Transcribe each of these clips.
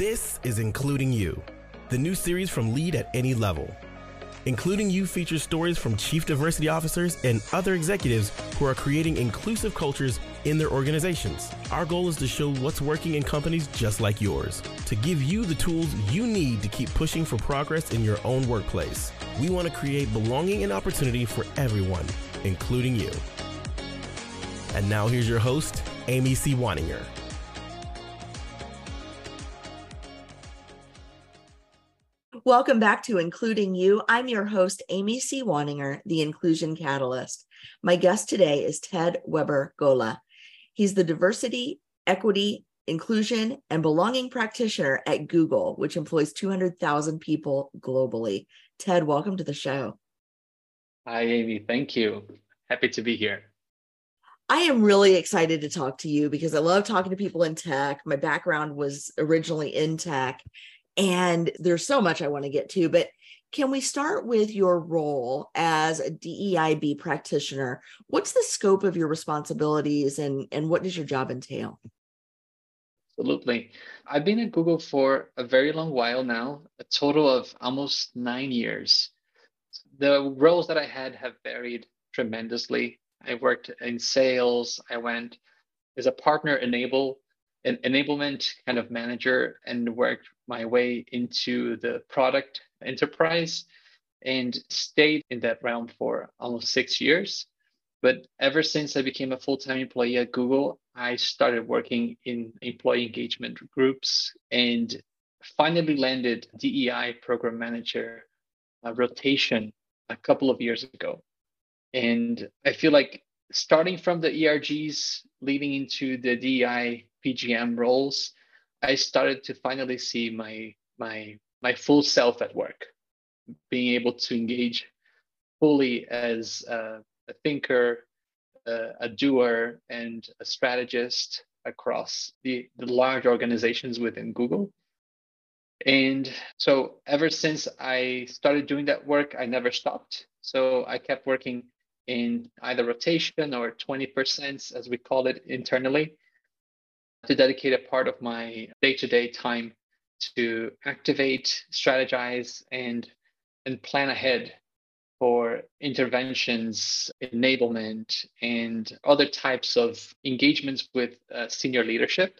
This is Including You, the new series from Lead at Any Level. Including You features stories from chief diversity officers and other executives who are creating inclusive cultures in their organizations. Our goal is to show what's working in companies just like yours, to give you the tools you need to keep pushing for progress in your own workplace. We want to create belonging and opportunity for everyone, including you. And now here's your host, Amy C. Waninger. Welcome back to Including You. I'm your host, Amy C. Waninger, the Inclusion Catalyst. My guest today is Ted Weber-Gola. He's the Diversity, Equity, Inclusion, and Belonging Practitioner at Google, which employs 200,000 people globally. Ted, welcome to the show. Hi, Amy. Thank you. Happy to be here. I am really excited to talk to you because I love talking to people in tech. My background was originally in tech. And there's so much I want to get to, but can we start with your role as a DEIB practitioner? What's the scope of your responsibilities and what does your job entail? Absolutely. I've been at Google for a very long while now, a total of almost 9 years. The roles that I had have varied tremendously. I worked in sales. I went as a partner enablement kind of manager and worked my way into the product enterprise and stayed in that realm for almost 6 years. But ever since I became a full-time employee at Google, I started working in employee engagement groups and finally landed DEI program manager rotation a couple of years ago. And I feel like starting from the ERGs, leading into the DEI PGM roles, I started to finally see my full self at work, being able to engage fully as a thinker, a doer, and a strategist across the large organizations within Google. And so ever since I started doing that work, I never stopped. So I kept working in either rotation or 20%, as we call it internally, to dedicate a part of my day-to-day time to activate, strategize, and plan ahead for interventions, enablement, and other types of engagements with senior leadership.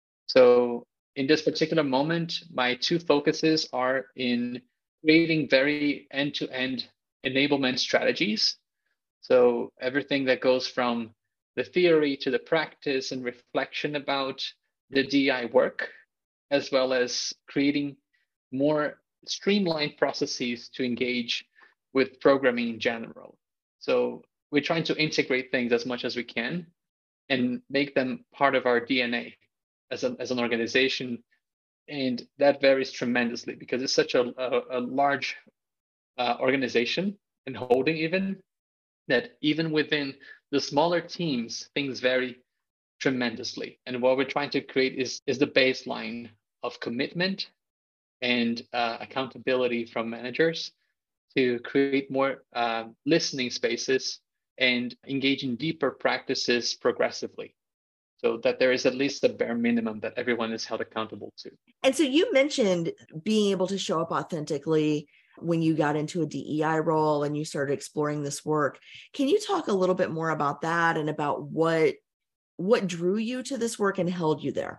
So in this particular moment, my two focuses are in creating very end-to-end enablement strategies. So everything that goes from the theory to the practice and reflection about the DEI work, as well as creating more streamlined processes to engage with programming in general. So we're trying to integrate things as much as we can and make them part of our DNA as an organization. And that varies tremendously because it's such a large organization and holding even, that even within the smaller teams, things vary tremendously. And what we're trying to create is the baseline of commitment and accountability from managers to create more listening spaces and engage in deeper practices progressively, so that there is at least a bare minimum that everyone is held accountable to. And so you mentioned being able to show up authentically when you got into a DEI role and you started exploring this work. Can you talk a little bit more about that and about what drew you to this work and held you there?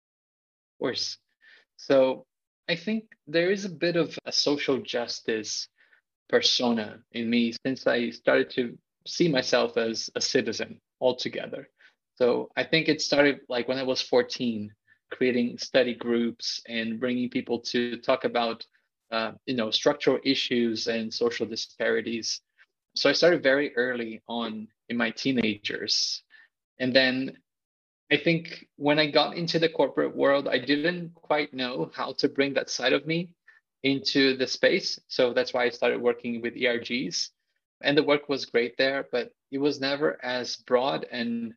Of course. So I think there is a bit of a social justice persona in me since I started to see myself as a citizen altogether. So I think it started like when I was 14, creating study groups and bringing people to talk about structural issues and social disparities. So I started very early on in my teenagers. And then I think when I got into the corporate world, I didn't quite know how to bring that side of me into the space. So that's why I started working with ERGs. And the work was great there, but it was never as broad and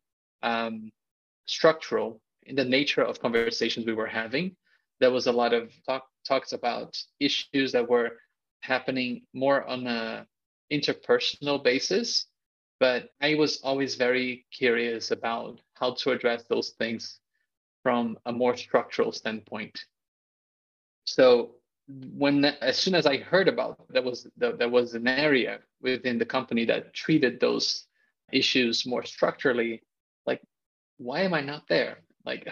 structural in the nature of conversations we were having. There was a lot of talks about issues that were happening more on a interpersonal basis, but I was always very curious about how to address those things from a more structural standpoint. So as soon as I heard about there was an area within the company that treated those issues more structurally, like, why am I not there? Like,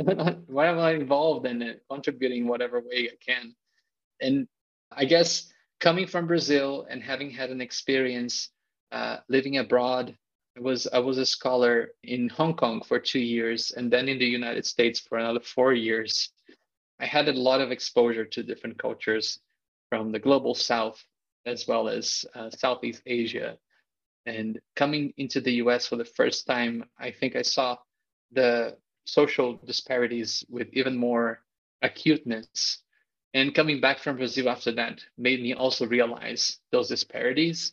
why am I involved in it, contributing whatever way I can? And I guess coming from Brazil and having had an experience living abroad, I was a scholar in Hong Kong for 2 years, and then in the United States for another 4 years. I had a lot of exposure to different cultures from the global South as well as Southeast Asia. And coming into the US for the first time, I think I saw the social disparities with even more acuteness. And coming back from Brazil after that made me also realize those disparities.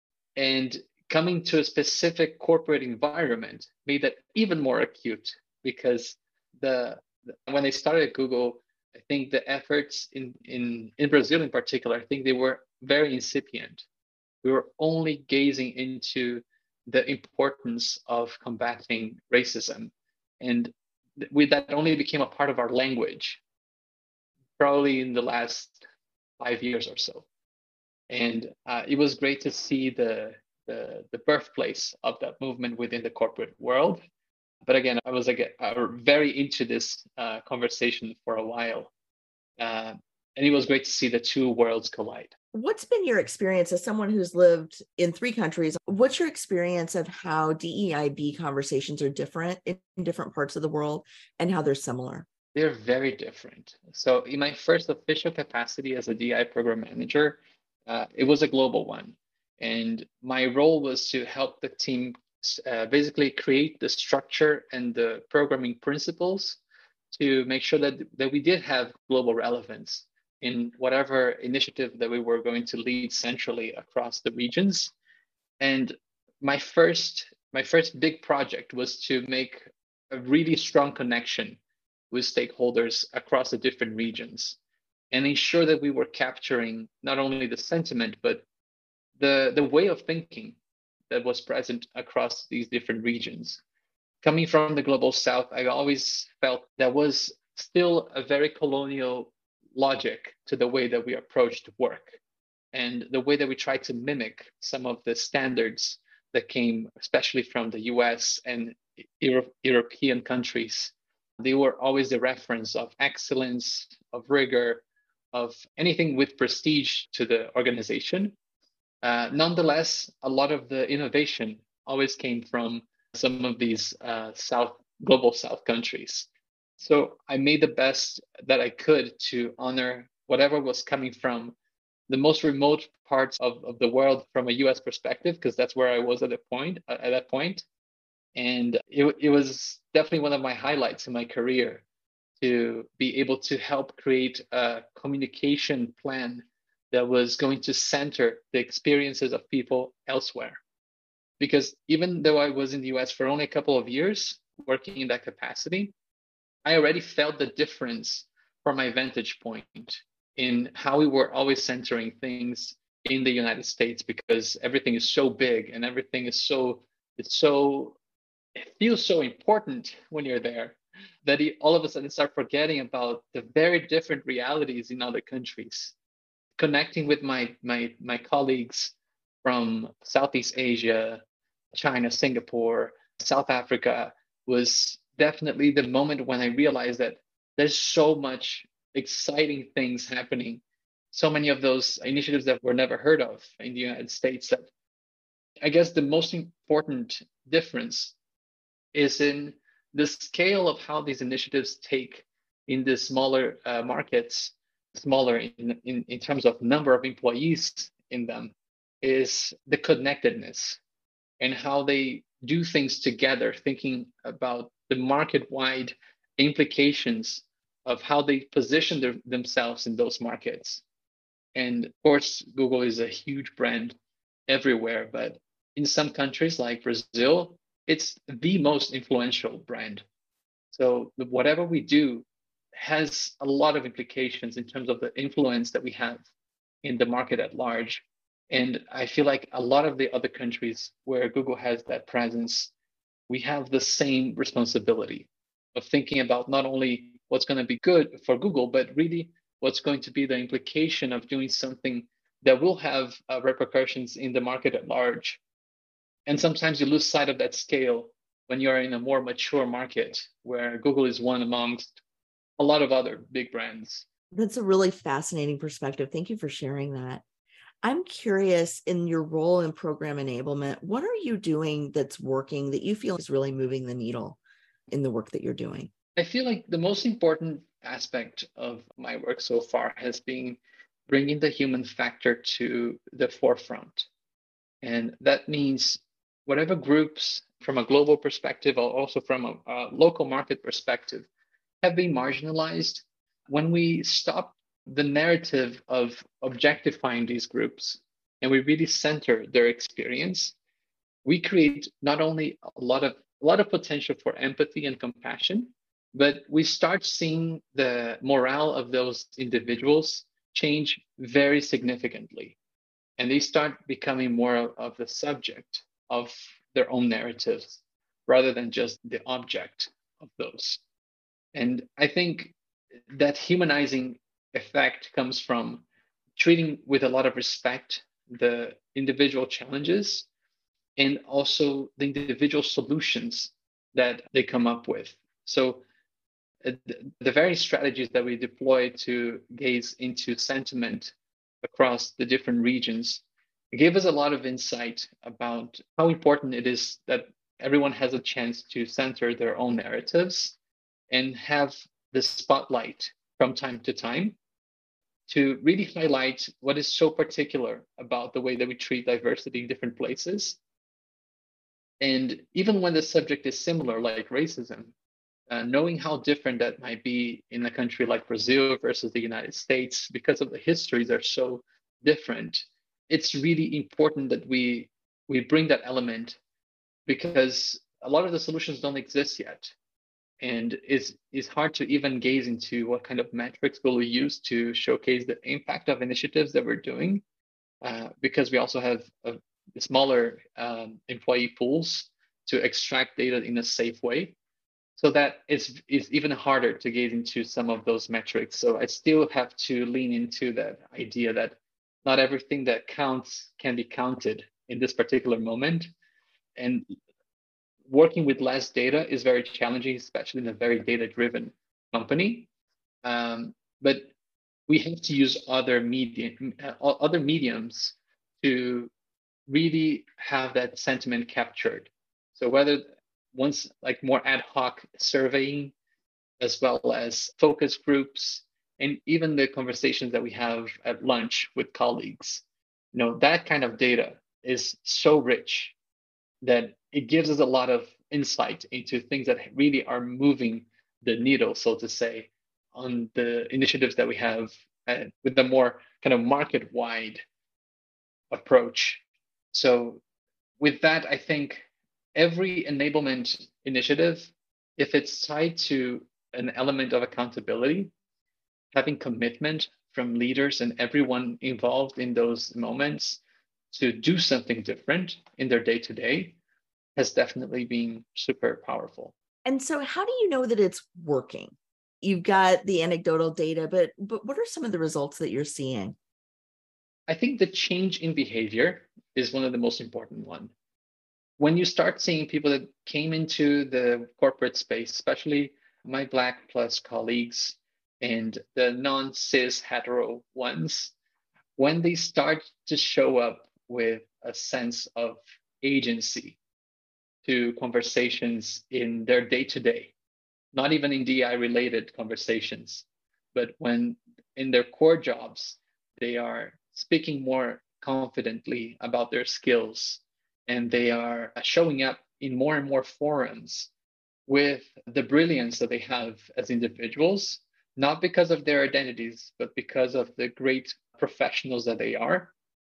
And coming to a specific corporate environment made that even more acute, because when they started at Google, I think the efforts in Brazil in particular, I think they were very incipient. We were only gazing into the importance of combating racism. And that only became a part of our language, probably in the last 5 years or so. And it was great to see the birthplace of that movement within the corporate world. But again, I was very into this conversation for a while. And it was great to see the two worlds collide. What's been your experience as someone who's lived in 3 countries? What's your experience of how DEIB conversations are different in different parts of the world and how they're similar? They're very different. So in my first official capacity as a DI program manager, it was a global one. And my role was to help the team basically create the structure and the programming principles to make sure that we did have global relevance in whatever initiative that we were going to lead centrally across the regions. And my first big project was to make a really strong connection with stakeholders across the different regions and ensure that we were capturing not only the sentiment, but the way of thinking that was present across these different regions. Coming from the global South, I always felt there was still a very colonial logic to the way that we approached work and the way that we tried to mimic some of the standards that came especially from the US and European countries. They were always the reference of excellence, of rigor, of anything with prestige to the organization. Nonetheless, a lot of the innovation always came from some of these global South countries. So I made the best that I could to honor whatever was coming from the most remote parts of the world from a US perspective, because that's where I was at that point. And it was definitely one of my highlights in my career to be able to help create a communication plan that was going to center the experiences of people elsewhere. Because even though I was in the US for only a couple of years working in that capacity, I already felt the difference from my vantage point in how we were always centering things in the United States, because everything is so big and everything is it feels so important when you're there that you all of a sudden start forgetting about the very different realities in other countries. Connecting with my colleagues from Southeast Asia, China, Singapore, South Africa was definitely the moment when I realized that there's so much exciting things happening, so many of those initiatives that were never heard of in the United States. That I guess the most important difference is in the scale of how these initiatives take in the smaller markets, smaller in terms of number of employees in them, is the connectedness and how they do things together, thinking about the market-wide implications of how they position themselves in those markets. And of course, Google is a huge brand everywhere, but in some countries like Brazil, it's the most influential brand. So whatever we do has a lot of implications in terms of the influence that we have in the market at large. And I feel like a lot of the other countries where Google has that presence, we have the same responsibility of thinking about not only what's going to be good for Google, but really what's going to be the implication of doing something that will have repercussions in the market at large. And sometimes you lose sight of that scale when you're in a more mature market where Google is one amongst a lot of other big brands. That's a really fascinating perspective. Thank you for sharing that. I'm curious, in your role in program enablement, what are you doing that's working that you feel is really moving the needle in the work that you're doing? I feel like the most important aspect of my work so far has been bringing the human factor to the forefront. And that means whatever groups from a global perspective or also from a local market perspective have been marginalized, when we stop the narrative of objectifying these groups and we really center their experience, we create not only a lot of potential for empathy and compassion, but we start seeing the morale of those individuals change very significantly. And they start becoming more of the subject of their own narratives rather than just the object of those. And I think that humanizing effect comes from treating with a lot of respect the individual challenges and also the individual solutions that they come up with. So the very strategies that we deploy to gaze into sentiment across the different regions gave us a lot of insight about how important it is that everyone has a chance to center their own narratives and have the spotlight from time to time to really highlight what is so particular about the way that we treat diversity in different places. And even when the subject is similar, like racism, knowing how different that might be in a country like Brazil versus the United States, because of the histories are so different, it's really important that we bring that element, because a lot of the solutions don't exist yet. And it's hard to even gaze into what kind of metrics will we use to showcase the impact of initiatives that we're doing, because we also have smaller employee pools to extract data in a safe way. So that it's even harder to gaze into some of those metrics. So I still have to lean into that idea that not everything that counts can be counted in this particular moment. And working with less data is very challenging, especially in a very data-driven company. But we have to use other mediums to really have that sentiment captured. So whether once like more ad hoc surveying, as well as focus groups, and even the conversations that we have at lunch with colleagues, that kind of data is so rich that it gives us a lot of insight into things that really are moving the needle, so to say, on the initiatives that we have with the more kind of market-wide approach. So with that, I think every enablement initiative, if it's tied to an element of accountability, having commitment from leaders and everyone involved in those moments to do something different in their day-to-day, has definitely been super powerful. And so how do you know that it's working? You've got the anecdotal data, but what are some of the results that you're seeing? I think the change in behavior is one of the most important ones. When you start seeing people that came into the corporate space, especially my Black plus colleagues and the non-cis hetero ones, when they start to show up with a sense of agency to conversations in their day-to-day, not even in DI-related conversations, but when in their core jobs, they are speaking more confidently about their skills, and they are showing up in more and more forums with the brilliance that they have as individuals, not because of their identities, but because of the great professionals that they are.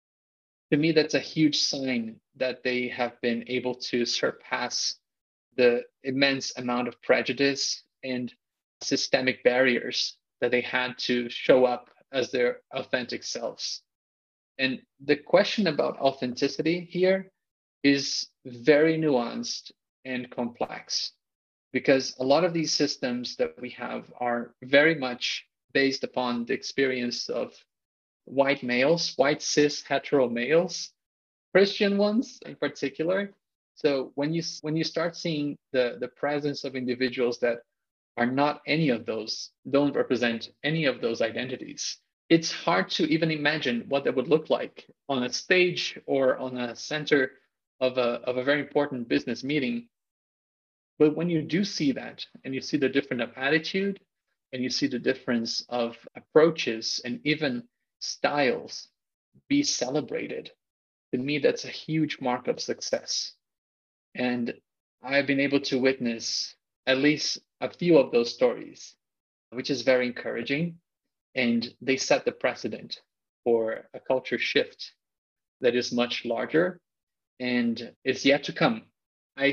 To me, that's a huge sign that they have been able to surpass the immense amount of prejudice and systemic barriers that they had to show up as their authentic selves. And the question about authenticity here is very nuanced and complex, because a lot of these systems that we have are very much based upon the experience of white males, white cis hetero males, Christian ones in particular. So when you start seeing the presence of individuals that are not any of those, don't represent any of those identities, it's hard to even imagine what that would look like on a stage or on a center of a very important business meeting. But when you do see that, and you see the difference of attitude, and you see the difference of approaches and even styles be celebrated, to me, that's a huge mark of success. And I've been able to witness at least a few of those stories, which is very encouraging. And they set the precedent for a culture shift that is much larger and it's yet to come. I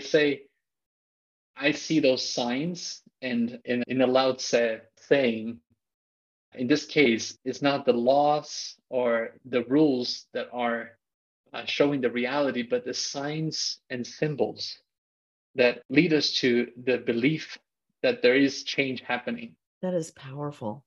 see those signs, and in a loud saying, in this case, it's not the laws or the rules that are showing the reality, but the signs and symbols that lead us to the belief that there is change happening. That is powerful.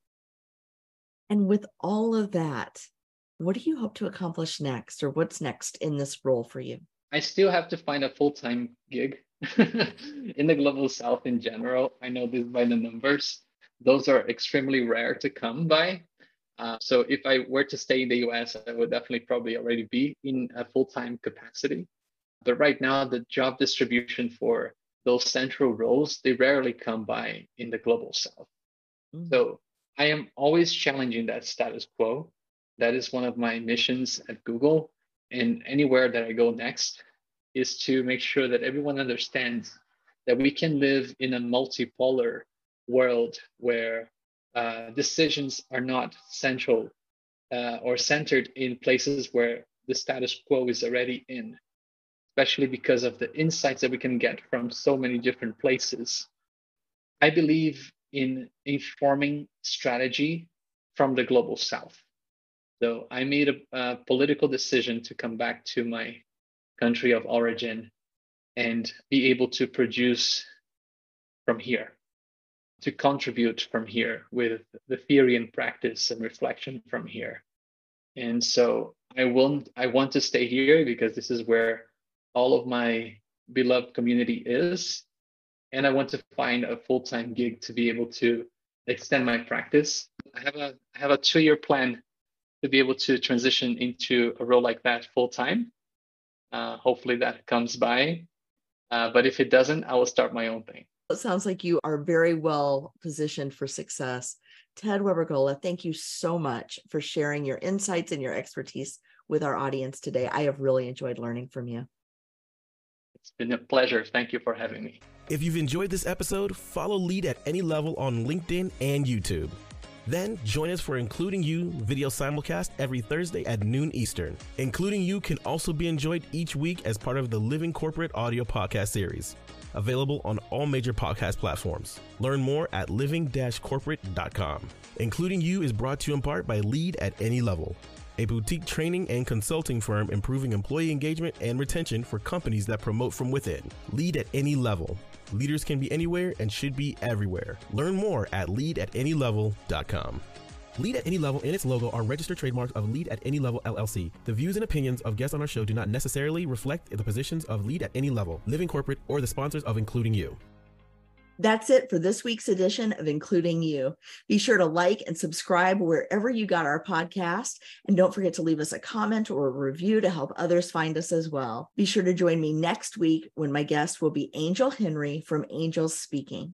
And with all of that, what do you hope to accomplish next, or what's next in this role for you? I still have to find a full-time gig in the Global South in general. I know this by the numbers. Those are extremely rare to come by. So if I were to stay in the US, I would definitely probably already be in a full-time capacity. But right now, the job distribution for those central roles, they rarely come by in the Global South. Mm-hmm. So I am always challenging that status quo. That is one of my missions at Google. And anywhere that I go next is to make sure that everyone understands that we can live in a multipolar world where decisions are not central or centered in places where the status quo is already in, especially because of the insights that we can get from so many different places. I believe in informing strategy from the Global South. So I made a political decision to come back to my country of origin and be able to produce from here, to contribute from here with the theory and practice and reflection from here. And so I want to stay here because this is where all of my beloved community is. And I want to find a full-time gig to be able to extend my practice. I have a 2-year plan to be able to transition into a role like that full-time. Hopefully that comes by. But if it doesn't, I will start my own thing. It sounds like you are very well positioned for success. Ted Weber-Gola, thank you so much for sharing your insights and your expertise with our audience today. I have really enjoyed learning from you. It's been a pleasure. Thank you for having me. If you've enjoyed this episode, follow Lead at Any Level on LinkedIn and YouTube. Then join us for Including You video simulcast every Thursday at noon Eastern. Including You can also be enjoyed each week as part of the Living Corporate audio podcast series, available on all major podcast platforms. Learn more at living-corporate.com. Including You is brought to you in part by Lead at Any Level, a boutique training and consulting firm improving employee engagement and retention for companies that promote from within. Lead at Any Level. Leaders can be anywhere and should be everywhere. Learn more at leadatanylevel.com. Lead at Any Level and its logo are registered trademarks of Lead at Any Level LLC. The views and opinions of guests on our show do not necessarily reflect the positions of Lead at Any Level, Living Corporate, or the sponsors of Including You. That's it for this week's edition of Including You. Be sure to like and subscribe wherever you got our podcast. And don't forget to leave us a comment or a review to help others find us as well. Be sure to join me next week when my guest will be Angel Henry from Angels Speaking.